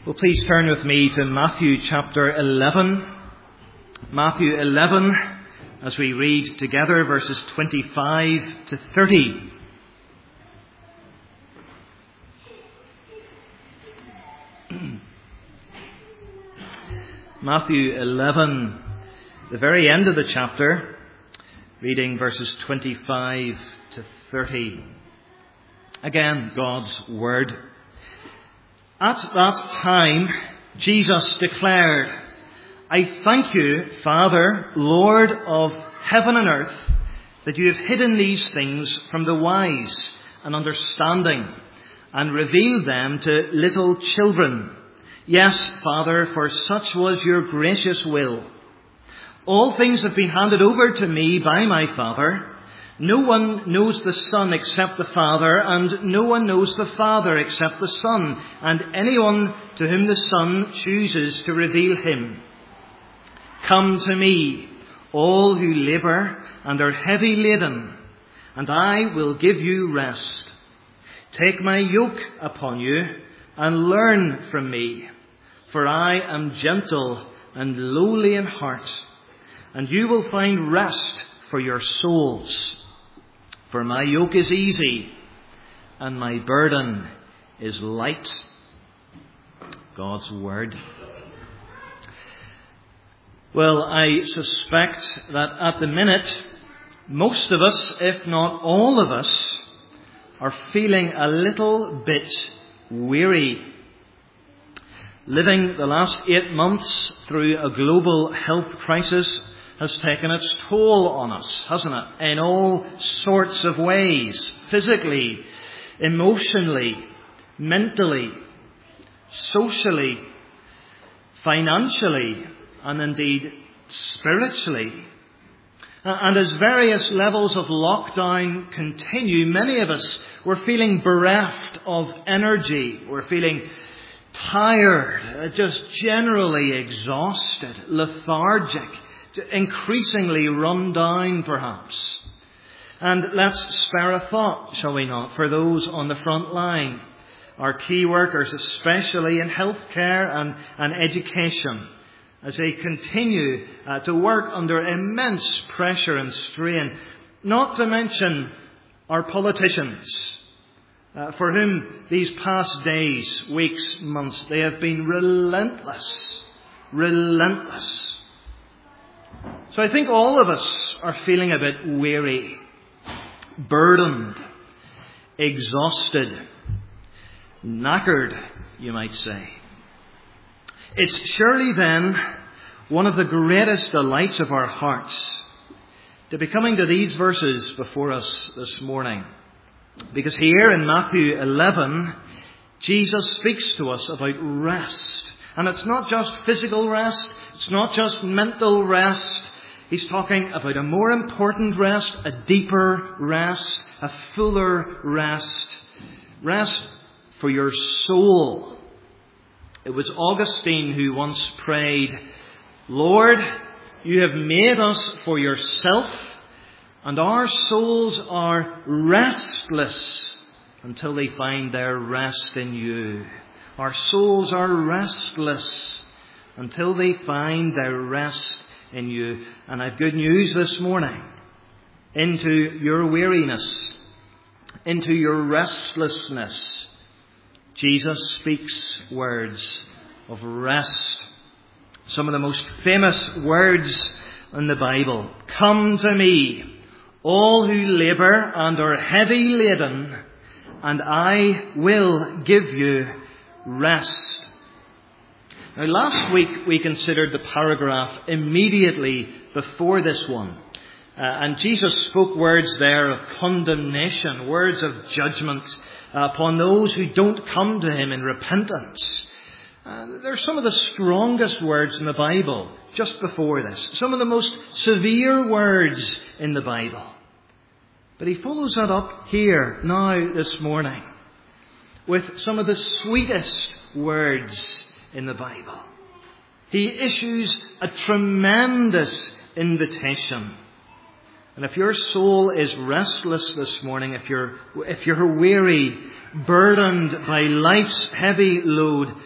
Well, please turn with me to Matthew chapter 11. Matthew 11, as we read together verses 25 to 30. Matthew 11, the very end of the chapter, reading verses 25 to 30. Again, God's Word. At that time, Jesus declared, "I thank you, Father, Lord of heaven and earth, that you have hidden these things from the wise and understanding and revealed them to little children. Yes, Father, for such was your gracious will. All things have been handed over to me by my Father. No one knows the Son except the Father, and no one knows the Father except the Son, and anyone to whom the Son chooses to reveal him. Come to me, all who labour and are heavy laden, and I will give you rest. Take my yoke upon you and learn from me, for I am gentle and lowly in heart, and you will find rest for your souls. For my yoke is easy, and my burden is light." God's Word. Well, I suspect that at the minute, most of us, if not all of us, are feeling a little bit weary. Living the last 8 months through a global health crisis has taken its toll on us, hasn't it? In all sorts of ways. Physically, emotionally, mentally, socially, financially, and indeed spiritually. And as various levels of lockdown continue, many of us, we're feeling bereft of energy. We're feeling tired, just generally exhausted, lethargic, increasingly run down perhaps. And let's spare a thought, shall we not, for those on the front line, our key workers, especially in healthcare and education, as they continue to work under immense pressure and strain, not to mention our politicians, for whom these past days, weeks, months, they have been relentless. So I think all of us are feeling a bit weary, burdened, exhausted, knackered, you might say. It's surely then one of the greatest delights of our hearts to be coming to these verses before us this morning. Because here in Matthew 11, Jesus speaks to us about rest. And it's not just physical rest, it's not just mental rest. He's talking about a more important rest, a deeper rest, a fuller rest. Rest for your soul. It was Augustine who once prayed, "Lord, you have made us for yourself, and our souls are restless until they find their rest in you." Our souls are restless until they find their rest in you. And I've good news this morning. Into your weariness, into your restlessness, Jesus speaks words of rest. Some of the most famous words in the Bible. "Come to me, all who labour and are heavy laden, and I will give you rest." Now, last week we considered the paragraph immediately before this one. And Jesus spoke words there of condemnation, words of judgment upon those who don't come to him in repentance. They're some of the strongest words in the Bible just before this. Some of the most severe words in the Bible. But he follows that up here now this morning with some of the sweetest words in the Bible. He issues a tremendous invitation. And if your soul is restless this morning, if you're weary, burdened by life's heavy load,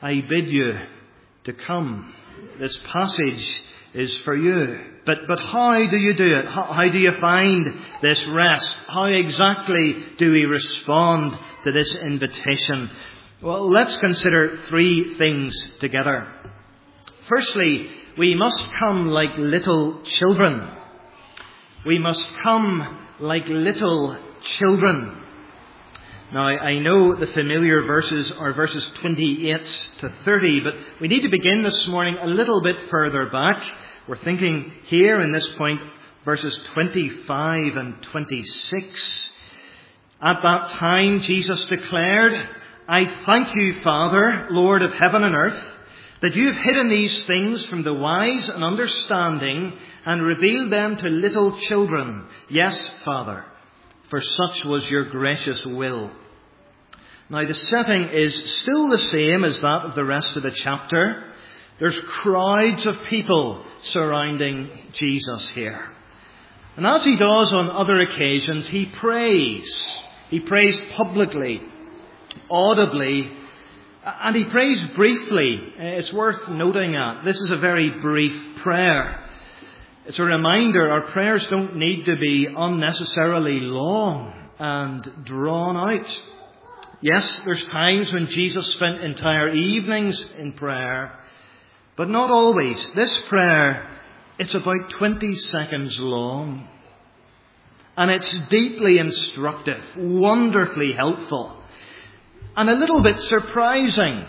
I bid you to come. This passage is for you. But how do you do it? How do you find this rest? How exactly do we respond to this invitation? Well, let's consider three things together. Firstly, we must come like little children. We must come like little children. Now, I know the familiar verses are verses 28 to 30, but we need to begin this morning a little bit further back. We're thinking here in this point, verses 25 and 26. At that time, Jesus declared, I thank you, Father, Lord of heaven and earth, that you have hidden these things from the wise and understanding and revealed them to little children. Yes, Father, for such was your gracious will. Now, the setting is still the same as that of the rest of the chapter. There's crowds of people surrounding Jesus here. And as he does on other occasions, he prays. He prays publicly, audibly, and he prays briefly. It's worth noting that. This is a very brief prayer. It's a reminder our prayers don't need to be unnecessarily long and drawn out. Yes, there's times when Jesus spent entire evenings in prayer, but not always. This prayer, it's about 20 seconds long. And it's deeply instructive, wonderfully helpful, and a little bit surprising.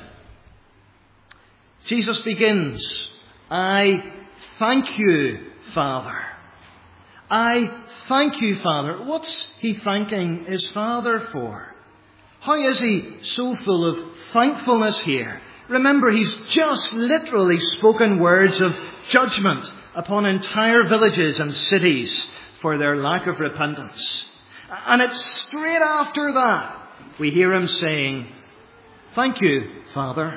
Jesus begins, I thank you, Father. I thank you, Father. What's he thanking his Father for? How is he so full of thankfulness here? Remember, he's just literally spoken words of judgment upon entire villages and cities for their lack of repentance. And it's straight after that we hear him saying, thank you, Father.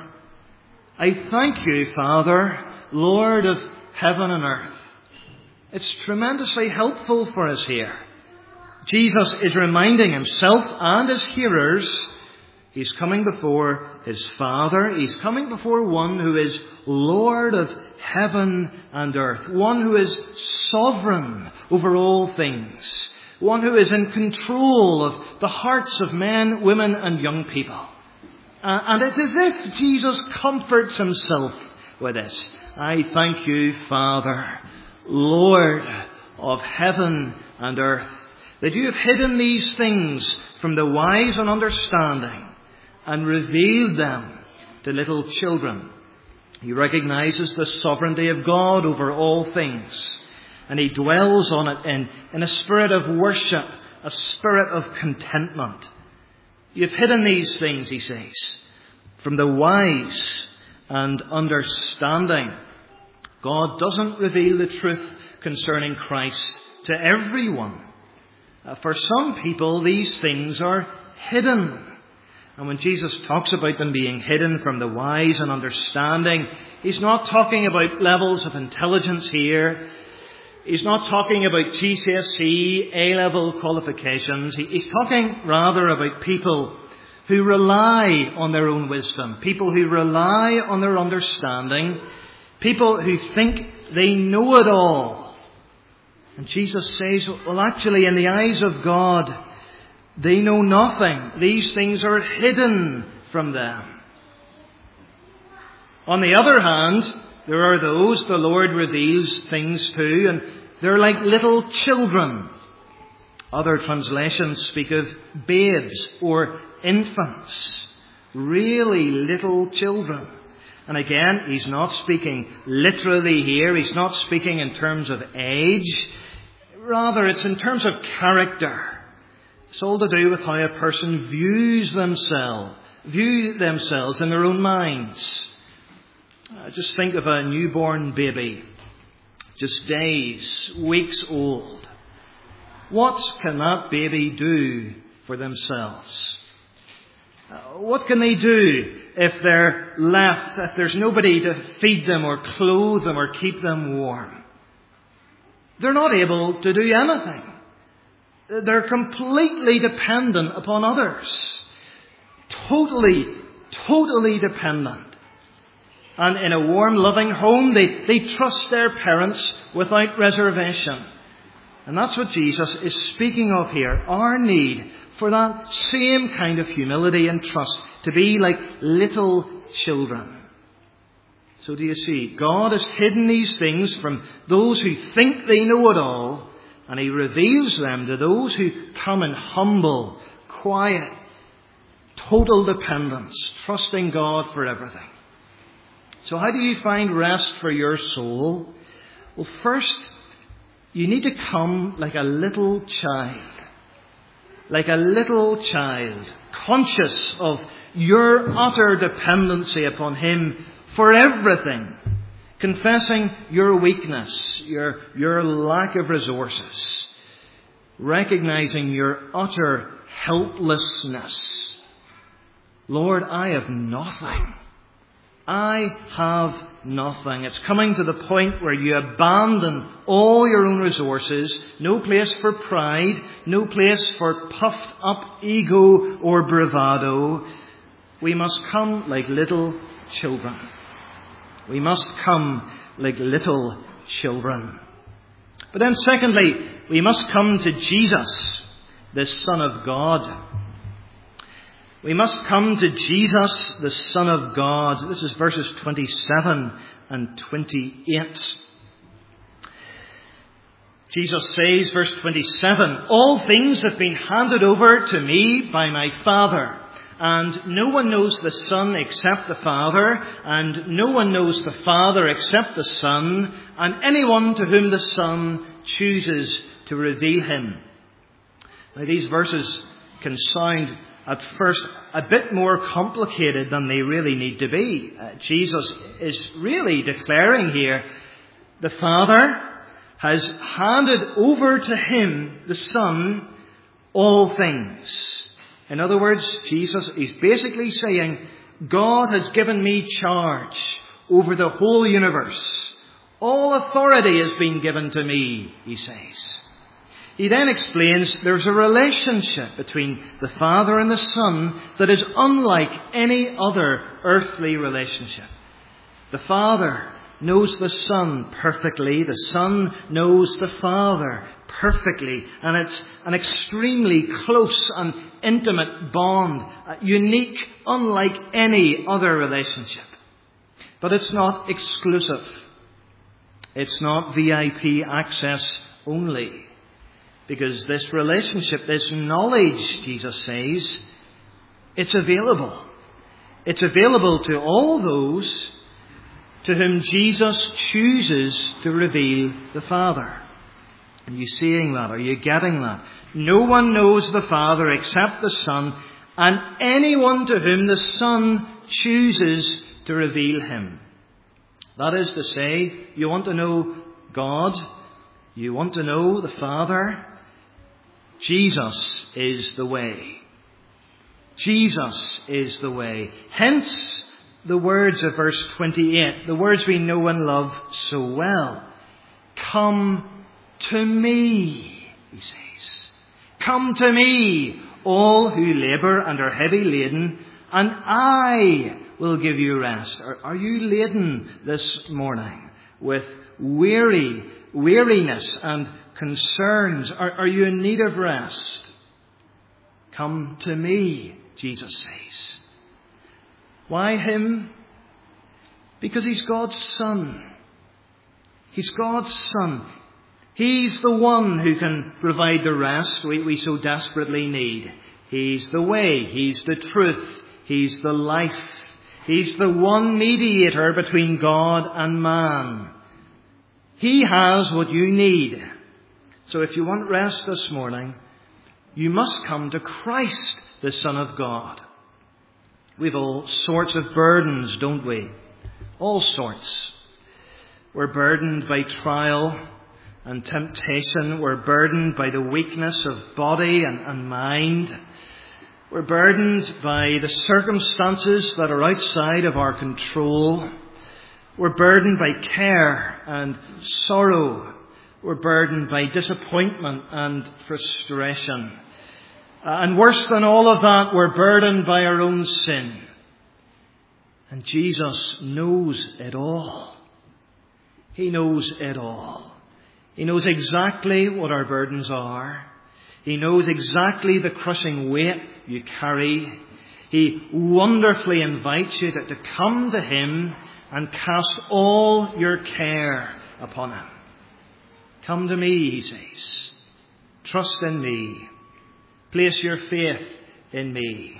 I thank you, Father, Lord of heaven and earth. It's tremendously helpful for us here. Jesus is reminding himself and his hearers he's coming before his Father. He's coming before one who is Lord of heaven and earth. One who is sovereign over all things. One who is in control of the hearts of men, women and young people. And it's as if Jesus comforts himself with this. I thank you, Father, Lord of heaven and earth, that you have hidden these things from the wise and understanding and revealed them to little children. He recognizes the sovereignty of God over all things, and he dwells on it in a spirit of worship, a spirit of contentment. You've hidden these things, he says, from the wise and understanding. God doesn't reveal the truth concerning Christ to everyone. For some people, these things are hidden. And when Jesus talks about them being hidden from the wise and understanding, he's not talking about levels of intelligence here. He's not talking about GCSE, A-level qualifications. He's talking rather about people who rely on their own wisdom, people who rely on their understanding, people who think they know it all. And Jesus says, well, actually, in the eyes of God, they know nothing. These things are hidden from them. On the other hand, there are those the Lord reveals things to, and they're like little children. Other translations speak of babes or infants. Really little children. And again, he's not speaking literally here. He's not speaking in terms of age. Rather, it's in terms of character. It's all to do with how a person view themselves in their own minds. Just think of a newborn baby, just days, weeks old. What can that baby do for themselves? What can they do if they're left, if there's nobody to feed them or clothe them or keep them warm? They're not able to do anything. They're completely dependent upon others. Totally dependent. And in a warm, loving home, they trust their parents without reservation. And that's what Jesus is speaking of here. Our need for that same kind of humility and trust, to be like little children. So do you see, God has hidden these things from those who think they know it all, and He reveals them to those who come in humble, quiet, total dependence, trusting God for everything. So how do you find rest for your soul? Well, first, you need to come like a little child. Like a little child, conscious of your utter dependency upon Him for everything, confessing your weakness, your lack of resources, recognizing your utter helplessness. Lord, I have nothing. I have nothing. It's coming to the point where you abandon all your own resources. No place for pride. No place for puffed up ego or bravado. We must come like little children. We must come like little children. But then secondly, we must come to Jesus, the Son of God. We must come to Jesus, the Son of God. This is verses 27 and 28. Jesus says, verse 27, "All things have been handed over to me by my Father. And no one knows the Son except the Father, and no one knows the Father except the Son, and anyone to whom the Son chooses to reveal Him." Now, these verses can sound at first a bit more complicated than they really need to be. Jesus is really declaring here, the Father has handed over to Him, the Son, all things. In other words, Jesus is basically saying, God has given me charge over the whole universe. All authority has been given to me, He says. He then explains there's a relationship between the Father and the Son that is unlike any other earthly relationship. The Father knows the Son perfectly. The Son knows the Father perfectly. And it's an extremely close and intimate bond, unique, unlike any other relationship. But it's not exclusive. It's not VIP access only. Because this relationship, this knowledge, Jesus says, it's available. It's available to all those to whom Jesus chooses to reveal the Father. Are you seeing that? Are you getting that? No one knows the Father except the Son, and anyone to whom the Son chooses to reveal Him. That is to say, you want to know God, you want to know the Father, Jesus is the way. Jesus is the way. Hence the words of verse 28, the words we know and love so well. Come to me, He says. Come to me, all who labour and are heavy laden, and I will give you rest. Are you laden this morning with weariness and concerns? Are you in need of rest? Come to me, Jesus says. Why Him? Because He's God's Son. He's God's Son. He's the one who can provide the rest we so desperately need. He's the way. He's the truth. He's the life. He's the one mediator between God and man. He has what you need. So if you want rest this morning, you must come to Christ, the Son of God. We've all sorts of burdens, don't we? All sorts. We're burdened by trial and temptation. We're burdened by the weakness of body and mind. We're burdened by the circumstances that are outside of our control. We're burdened by care and sorrow. We're burdened by disappointment and frustration. And worse than all of that, we're burdened by our own sin. And Jesus knows it all. He knows it all. He knows exactly what our burdens are. He knows exactly the crushing weight you carry. He wonderfully invites you to come to Him and cast all your care upon Him. Come to me, He says. Trust in me. Place your faith in me.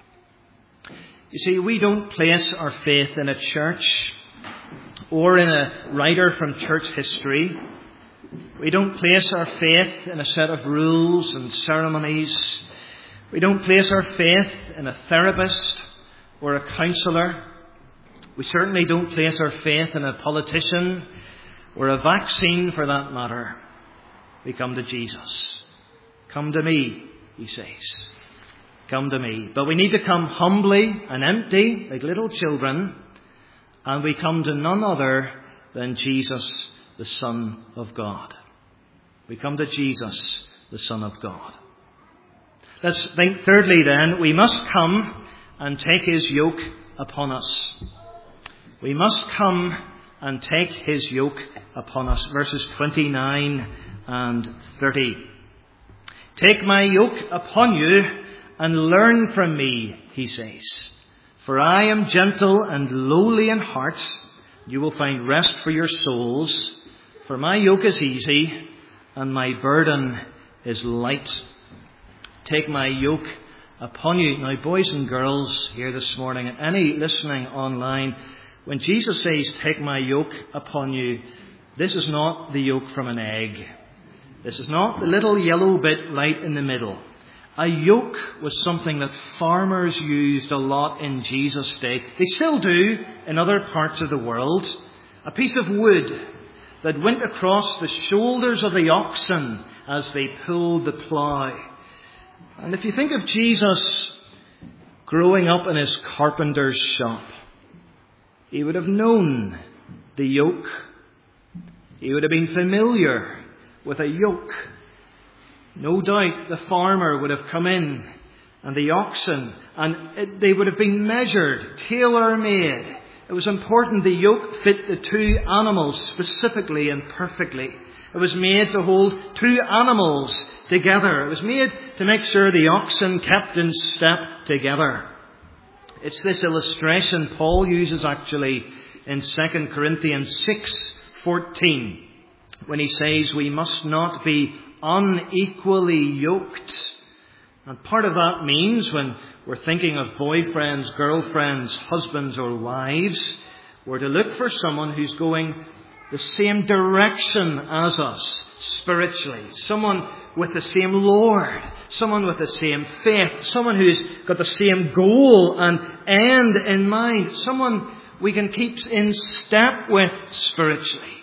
You see, we don't place our faith in a church or in a writer from church history. We don't place our faith in a set of rules and ceremonies. We don't place our faith in a therapist or a counsellor. We certainly don't place our faith in a politician or a vaccine for that matter. We come to Jesus. Come to me, He says. Come to me. But we need to come humbly and empty, like little children, and we come to none other than Jesus, the Son of God. We come to Jesus, the Son of God. Let's think thirdly then, we must come and take His yoke upon us. We must come and take His yoke upon us. Verses 29 and 30. Take my yoke upon you and learn from me, He says. For I am gentle and lowly in heart. You will find rest for your souls. For my yoke is easy and my burden is light. Take my yoke upon you. Now, boys and girls here this morning, and any listening online, when Jesus says, take my yoke upon you, this is not the yolk from an egg. This is not the little yellow bit right in the middle. A yoke was something that farmers used a lot in Jesus' day. They still do in other parts of the world. A piece of wood that went across the shoulders of the oxen as they pulled the plough. And if you think of Jesus growing up in his carpenter's shop, he would have known the yoke. He would have been familiar with a yoke. No doubt the farmer would have come in and the oxen, and they would have been measured, tailor-made. It was important the yoke fit the two animals specifically and perfectly. It was made to hold two animals together. It was made to make sure the oxen kept in step together. It's this illustration Paul uses actually in 2 Corinthians 6:14 when he says we must not be unequally yoked. And part of that means when we're thinking of boyfriends, girlfriends, husbands or wives, we're to look for someone who's going the same direction as us spiritually. Someone with the same Lord. Someone with the same faith. Someone who's got the same goal and end in mind. Someone we can keep in step with spiritually.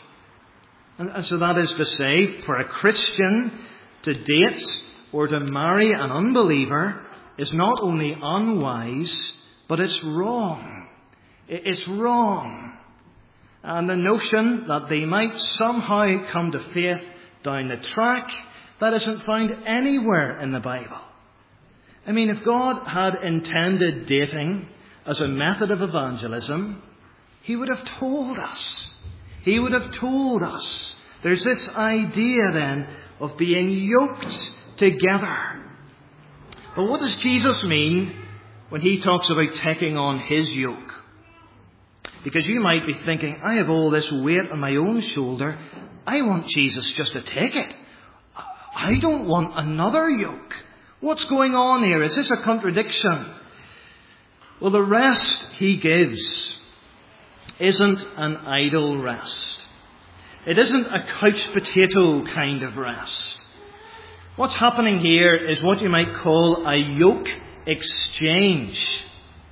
And so that is to say, for a Christian to date or to marry an unbeliever is not only unwise, but it's wrong. It's wrong. And the notion that they might somehow come to faith down the track, that isn't found anywhere in the Bible. I mean, if God had intended dating as a method of evangelism, He would have told us. He would have told us. There's this idea then of being yoked together. But what does Jesus mean when He talks about taking on His yoke? Because you might be thinking, I have all this weight on my own shoulder. I want Jesus just to take it. I don't want another yoke. What's going on here? Is this a contradiction? Well, the rest He gives isn't an idle rest. It isn't a couch potato kind of rest. What's happening here is what you might call a yoke exchange.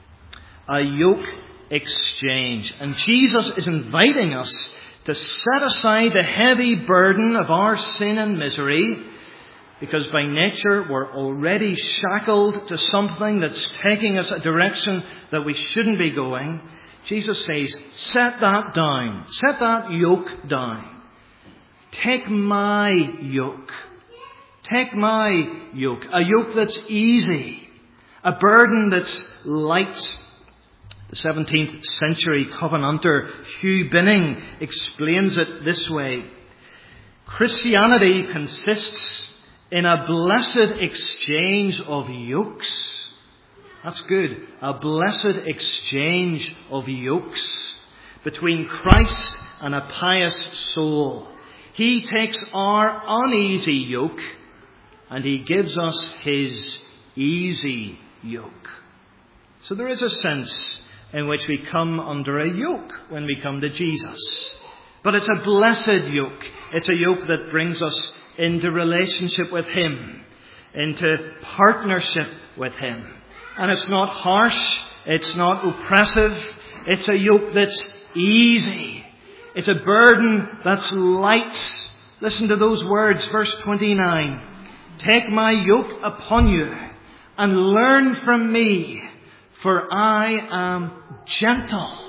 A yoke exchange. And Jesus is inviting us to set aside the heavy burden of our sin and misery, because by nature we're already shackled to something that's taking us a direction that we shouldn't be going. Jesus says, set that down. Set that yoke down. Take my yoke. Take my yoke. A yoke that's easy. A burden that's light. The 17th century Covenanter Hugh Binning explains it this way. Christianity consists in a blessed exchange of yokes. That's good. A blessed exchange of yokes between Christ and a pious soul. He takes our uneasy yoke and he gives us his easy yoke. So there is a sense in which we come under a yoke when we come to Jesus. But it's a blessed yoke. It's a yoke that brings us into relationship with him, into partnership with him. And it's not harsh. It's not oppressive. It's a yoke that's easy. It's a burden that's light. Listen to those words, verse 29. Take my yoke upon you and learn from me, for I am gentle.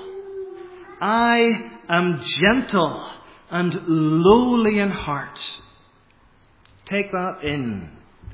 I am gentle and lowly in heart. Take that in.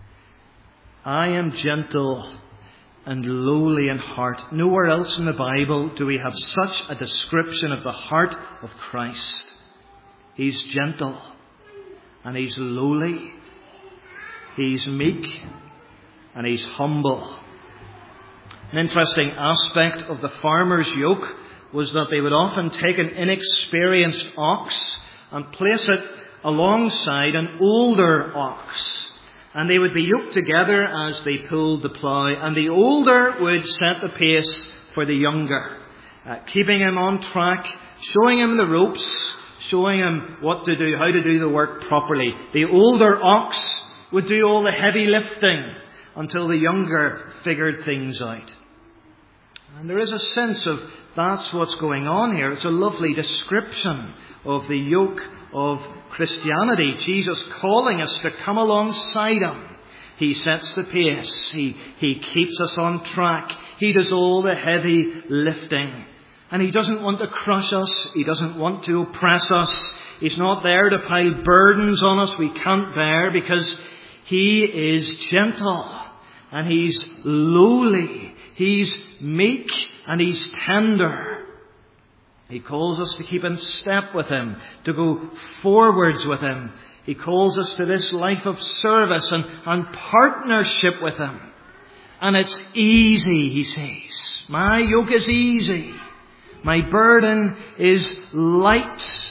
I am gentle and lowly in heart. Nowhere else in the Bible do we have such a description of the heart of Christ. He's gentle and he's lowly. He's meek and he's humble. An interesting aspect of the farmer's yoke was that they would often take an inexperienced ox and place it alongside an older ox. And they would be yoked together as they pulled the plough. And the older would set the pace for the younger, keeping him on track, showing him the ropes, showing him what to do, how to do the work properly. The older ox would do all the heavy lifting until the younger figured things out. And there is a sense of that's what's going on here. It's a lovely description of the yoke of Christianity. Jesus calling us to come alongside him. He sets the pace. He keeps us on track. He does all the heavy lifting. And he doesn't want to crush us. He doesn't want to oppress us. He's not there to pile burdens on us we can't bear, because he is gentle and he's lowly. He's meek and he's tender. He calls us to keep in step with him, to go forwards with him. He calls us to this life of service and partnership with him. And it's easy, he says. My yoke is easy. My burden is light.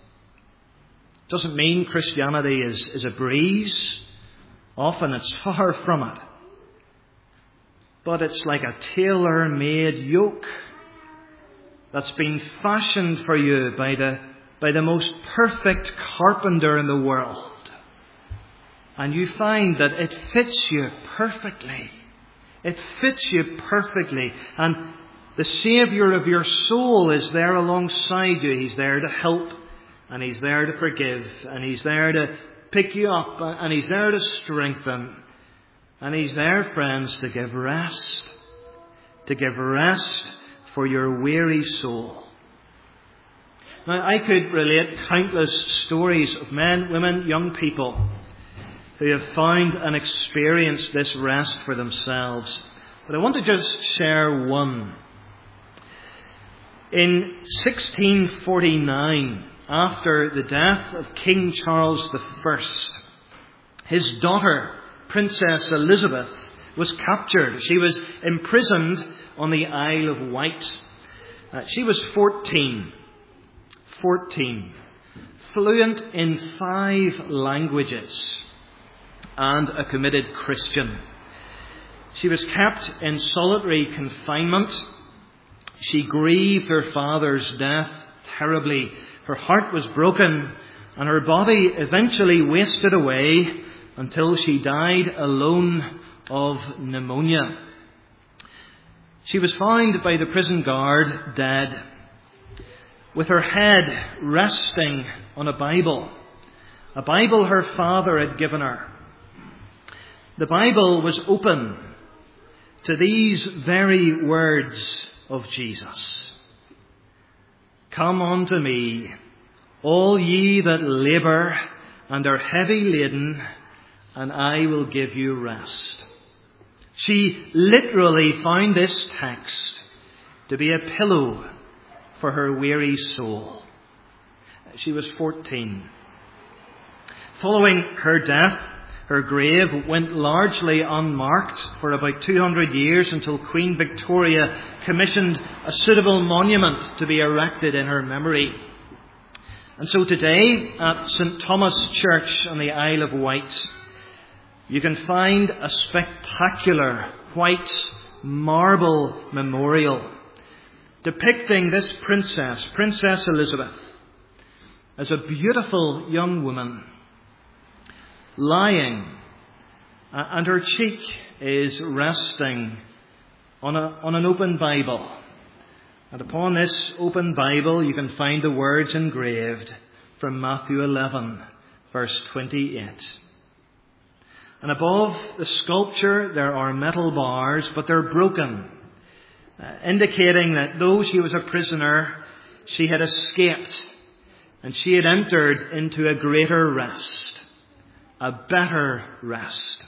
Doesn't mean Christianity is a breeze. Often it's far from it. But it's like a tailor-made yoke that's been fashioned for you by the most perfect carpenter in the world. And you find that it fits you perfectly. It fits you perfectly. And the Saviour of your soul is there alongside you. He's there to help, and he's there to forgive, and he's there to pick you up, and he's there to strengthen. And he's there, friends, to give rest. To give rest for your weary soul. Now, I could relate countless stories of men, women, young people who have found and experienced this rest for themselves. But I want to just share one. In 1649, after the death of King Charles I, his daughter, Princess Elizabeth, was captured. She was imprisoned on the Isle of Wight. She was 14, fluent in 5 languages, and a committed Christian. She was kept in solitary confinement. She grieved her father's death terribly. Her heart was broken, and her body eventually wasted away until she died alone of pneumonia. She was found by the prison guard dead, with her head resting on a Bible her father had given her. The Bible was open to these very words of Jesus. Come unto me, all ye that labour and are heavy laden, and I will give you rest. She literally found this text to be a pillow for her weary soul. She was 14. Following her death, her grave went largely unmarked for about 200 years until Queen Victoria commissioned a suitable monument to be erected in her memory. And so today at St. Thomas Church on the Isle of Wight, you can find a spectacular white marble memorial depicting this princess, Princess Elizabeth, as a beautiful young woman lying, and her cheek is resting on an open Bible. And upon this open Bible you can find the words engraved from Matthew 11, verse 28. And above the sculpture there are metal bars, but they're broken, indicating that though she was a prisoner, she had escaped and she had entered into a greater rest, a better rest.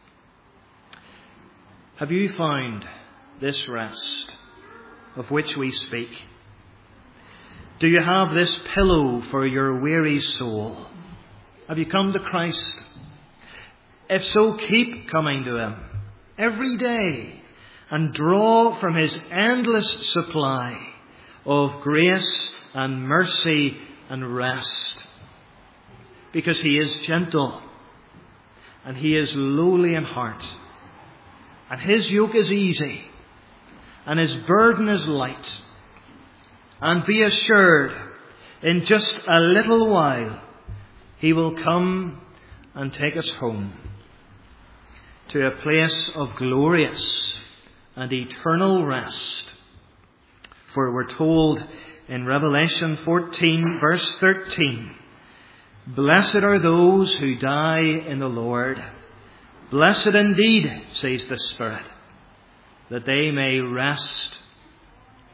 Have you found this rest of which we speak? Do you have this pillow for your weary soul? Have you come to Christ? If so, keep coming to Him every day and draw from His endless supply of grace and mercy and rest. Because He is gentle and He is lowly in heart, and His yoke is easy and His burden is light. And be assured, in just a little while He will come and take us home to a place of glorious and eternal rest. For we're told in Revelation 14, verse 13, "Blessed are those who die in the Lord. Blessed indeed, says the Spirit, that they may rest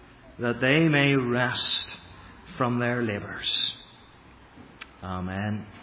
from their labours." Amen.